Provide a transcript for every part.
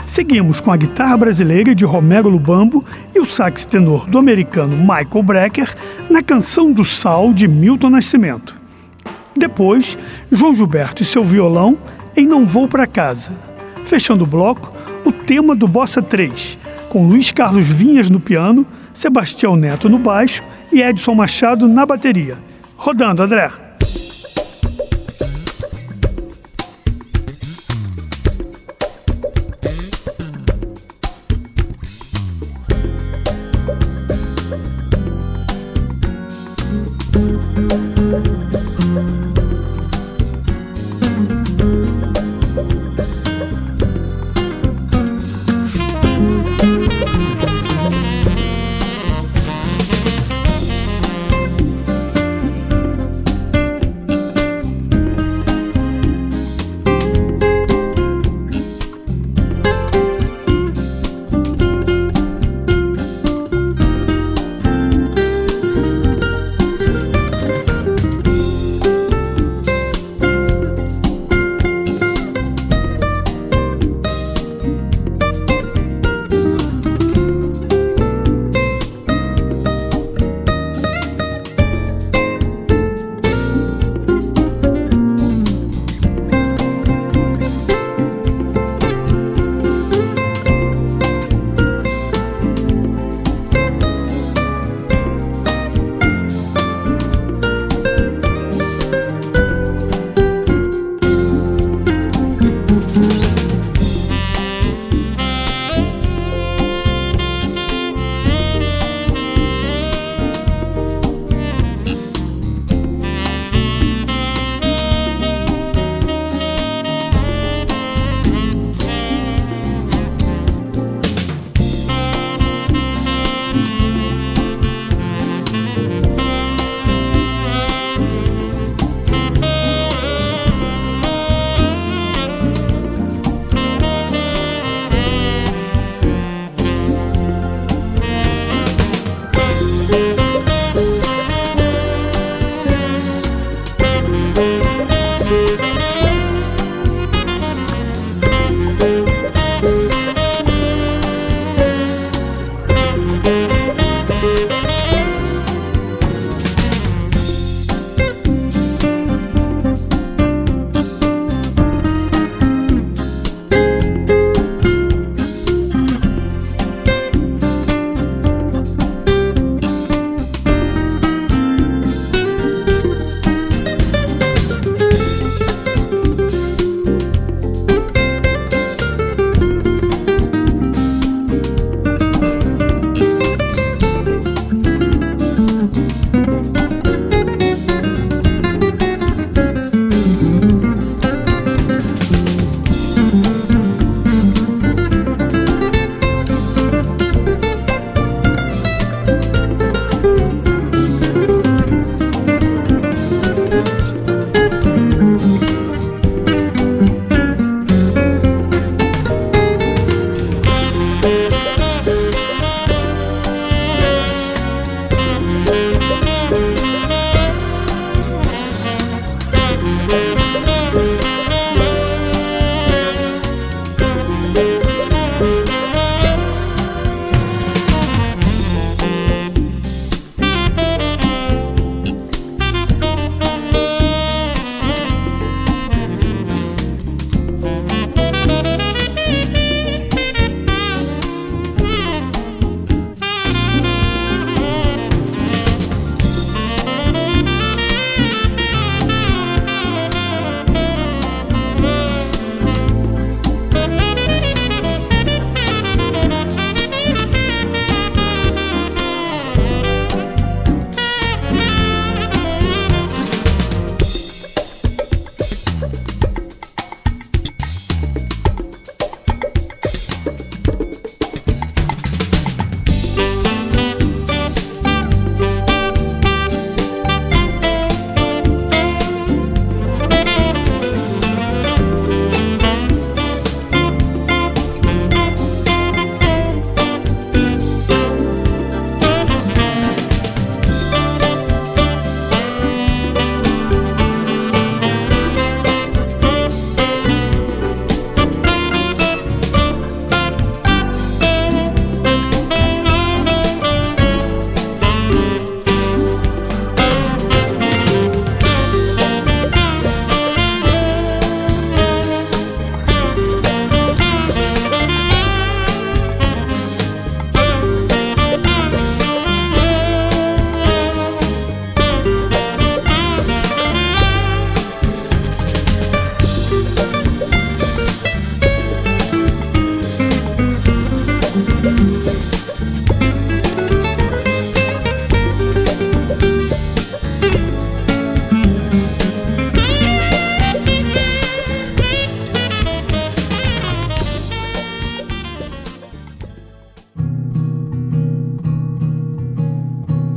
Seguimos com a guitarra brasileira de Romero Lubambo e o sax tenor do americano Michael Brecker na Canção do Sal de Milton Nascimento. Depois, João Gilberto e seu violão em Não Vou Pra Casa. Fechando o bloco, o tema do Bossa 3, com Luiz Carlos Vinhas no piano, Sebastião Neto no baixo e Edson Machado na bateria. Rodando, André.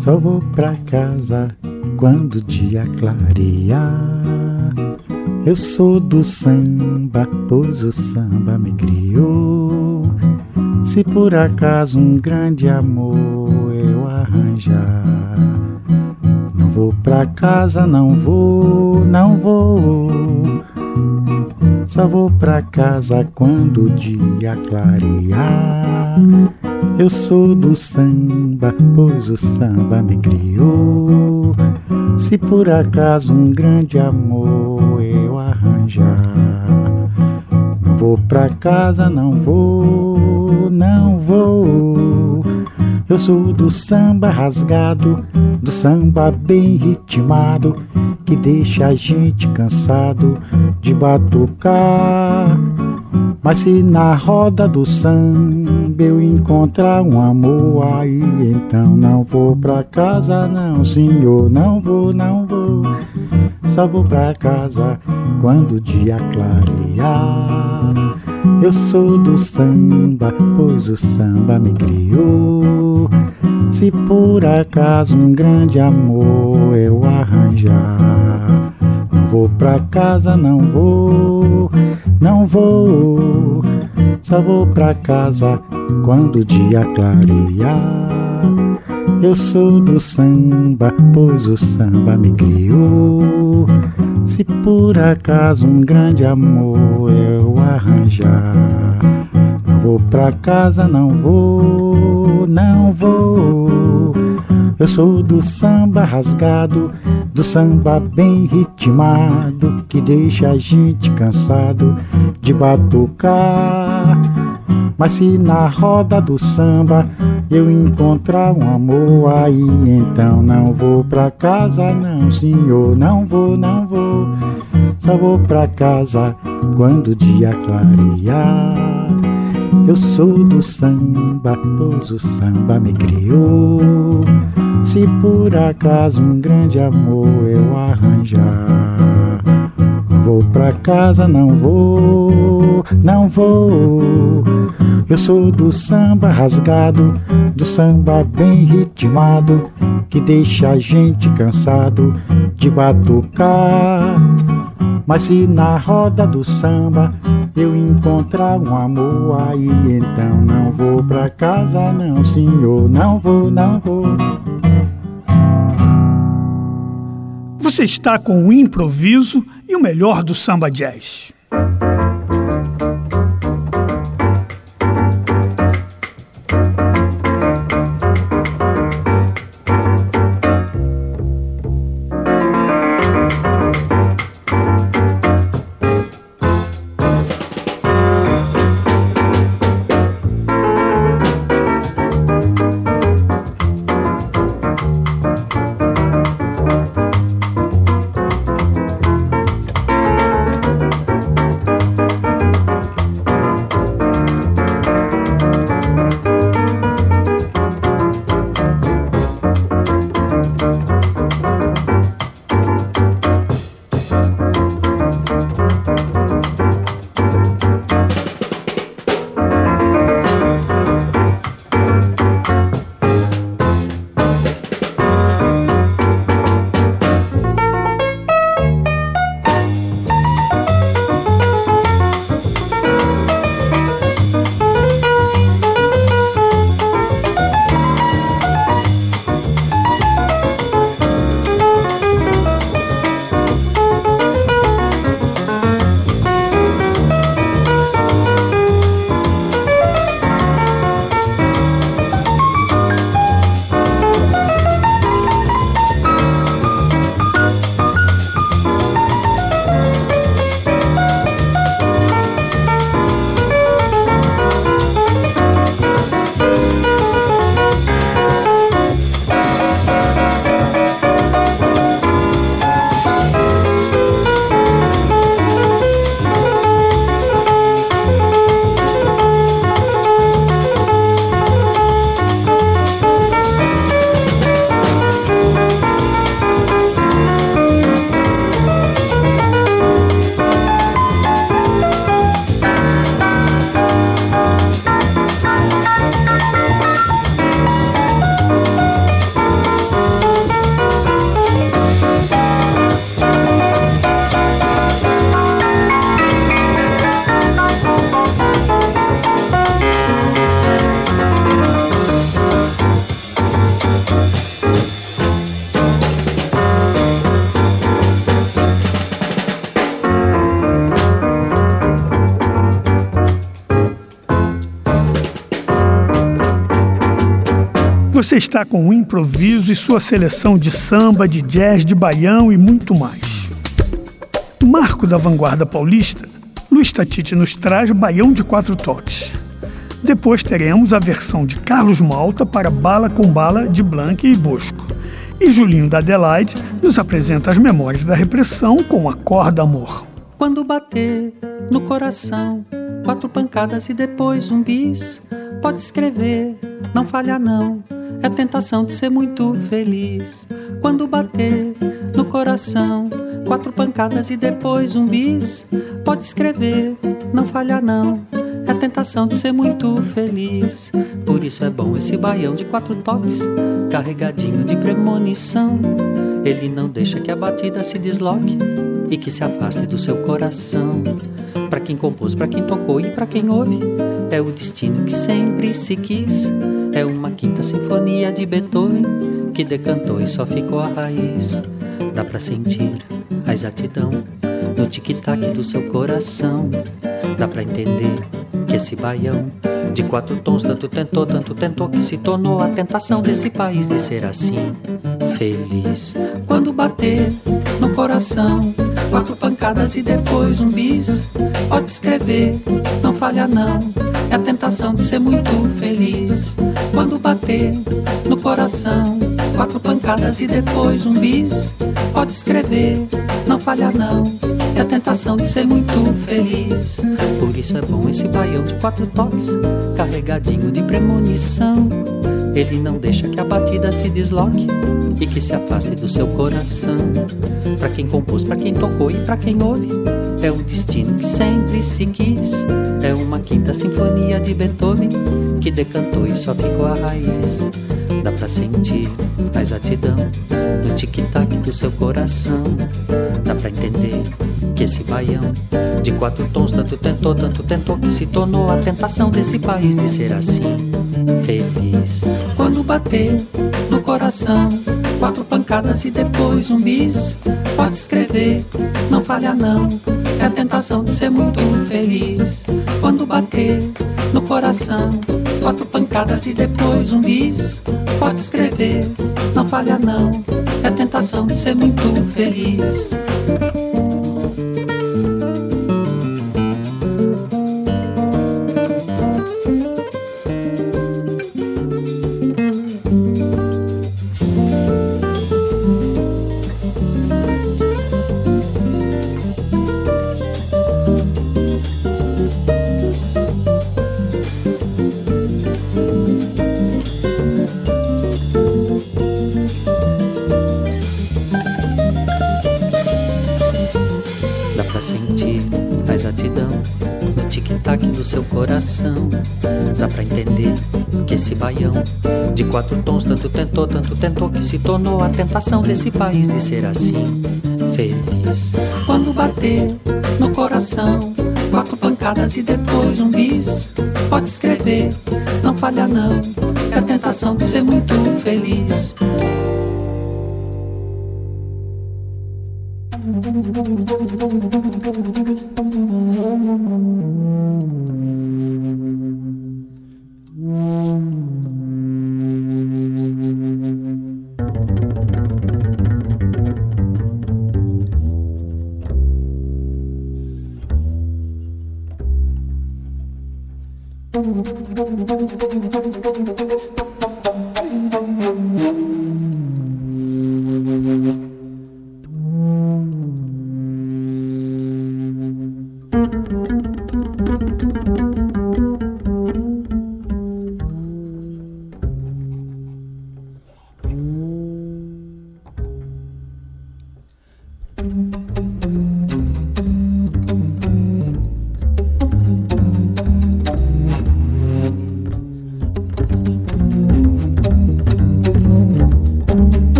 Só vou pra casa quando o dia clarear. Eu sou do samba, pois o samba me criou. Se por acaso um grande amor eu arranjar, não vou pra casa, não vou, não vou. Só vou pra casa quando o dia clarear. Eu sou do samba, pois o samba me criou. Se por acaso um grande amor eu arranjar, não vou pra casa, não vou, não vou. Eu sou do samba rasgado, do samba bem ritmado, que deixa a gente cansado de batucar. Mas se na roda do samba eu encontrar um amor, aí então não vou pra casa, não senhor, não vou, não vou. Só vou pra casa quando o dia clarear. Eu sou do samba, pois o samba me criou. Se por acaso um grande amor eu arranjar, não vou pra casa, não vou, não vou. Só vou pra casa quando o dia clarear. Eu sou do samba, pois o samba me criou. Se por acaso um grande amor eu arranjar, não vou pra casa, não vou, não vou. Eu sou do samba rasgado, do samba bem ritmado, que deixa a gente cansado de batucar. Mas se na roda do samba eu encontrar um amor, aí então não vou pra casa, não senhor, não vou, não vou. Só vou pra casa quando o dia clarear. Eu sou do samba, pois o samba me criou. Se por acaso um grande amor eu arranjar, não vou pra casa, não vou, não vou. Eu sou do samba rasgado, do samba bem ritmado, que deixa a gente cansado de batucar. Mas se na roda do samba eu encontrar um amor, aí então não vou pra casa, não senhor, não vou, não vou. Você está com o improviso e o melhor do samba jazz. Você está com o improviso e sua seleção de samba, de jazz, de baião e muito mais. Marco da vanguarda paulista, Luiz Tatite nos traz Baião de 4 toques. Depois teremos a versão de Carlos Malta para Bala com Bala de Blanc e Bosco. E Julinho da Adelaide nos apresenta as memórias da repressão com Acorda Amor. Quando bater no coração 4 pancadas e depois um bis, pode escrever, não falha não, é a tentação de ser muito feliz. Quando bater no coração 4 pancadas e depois um bis, pode escrever, não falha não, é a tentação de ser muito feliz. Por isso é bom esse baião de 4 toques, carregadinho de premonição. Ele não deixa que a batida se desloque e que se afaste do seu coração. Pra quem compôs, pra quem tocou e pra quem ouve, é o destino que sempre se quis. É uma quinta sinfonia de Beethoven que decantou e só ficou a raiz. Dá pra sentir a exatidão no tic-tac do seu coração. Dá pra entender que esse baião de 4 tons tanto tentou que se tornou a tentação desse país de ser assim feliz. Quando bater no coração 4 pancadas e depois um bis, pode escrever, não falha não, é a tentação de ser muito feliz. Quando bater no coração 4 pancadas e depois um bis, pode escrever, não falha não, é a tentação de ser muito feliz. Por isso é bom esse baião de 4 toques, carregadinho de premonição. Ele não deixa que a batida se desloque e que se afaste do seu coração. Pra quem compôs, pra quem tocou e pra quem ouve, é o destino que sempre se quis. É uma quinta sinfonia de Beethoven que decantou e só ficou a raiz. Dá pra sentir a exatidão no tic-tac do seu coração. Dá pra entender que esse baião de 4 tons tanto tentou que se tornou a tentação desse país de ser assim feliz. Quando bater no coração 4 pancadas e depois um bis, pode escrever, não falha não, é a tentação de ser muito feliz. Quando bater no coração 4 pancadas e depois um bis, pode escrever, não falha não, é a tentação de ser muito feliz. Do seu coração, dá pra entender que esse baião de 4 tons tanto tentou que se tornou a tentação desse país de ser assim feliz. Quando bater no coração 4 pancadas e depois um bis, pode escrever, não falha não, é a tentação de ser muito feliz.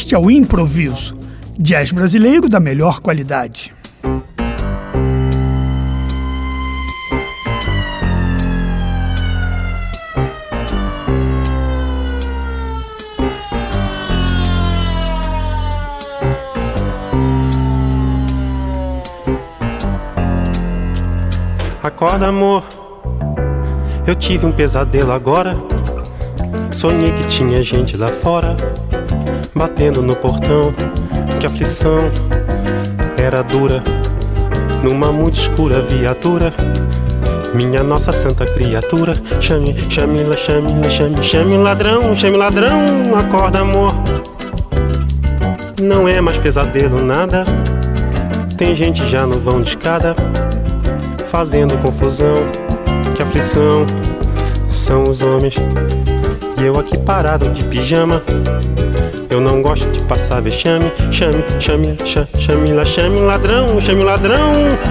Este é o Improviso, jazz brasileiro da melhor qualidade. Acorda, amor, eu tive um pesadelo agora. Sonhei que tinha gente lá fora, batendo no portão. Que aflição era dura, numa muito escura viatura. Minha nossa santa criatura, chame, chame-la, chame-la, chame, chame ladrão, chame ladrão. Acorda, amor, não é mais pesadelo nada. Tem gente já no vão de escada, fazendo confusão. Que aflição são os homens, e eu aqui parado de pijama. Eu não gosto de passar vexame. Chame, chame, chame-la, chame ladrão, chame ladrão.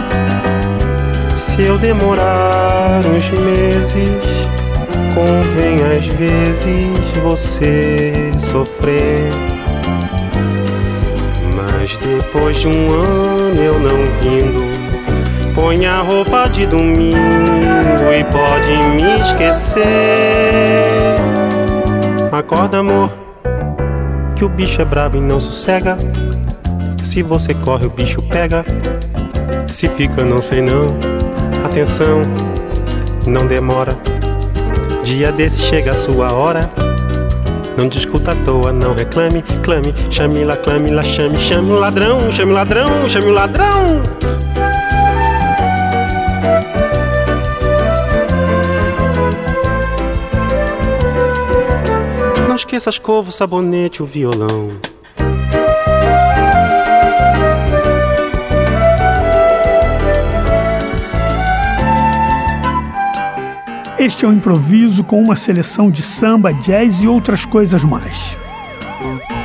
Se eu demorar uns meses, convém às vezes você sofrer. Mas depois de um ano eu não vindo, põe a roupa de domingo e pode me esquecer. Acorda, amor, que o bicho é brabo e não sossega. Se você corre o bicho pega, se fica não sei não. Atenção, não demora, dia desse chega a sua hora. Não discuta à toa, não reclame, clame, chame-la, clame-la, chame, chame o ladrão, chame o ladrão, chame o ladrão. Não esqueça a escova, o sabonete, o violão. Este é o Improviso com uma seleção de samba, jazz e outras coisas mais.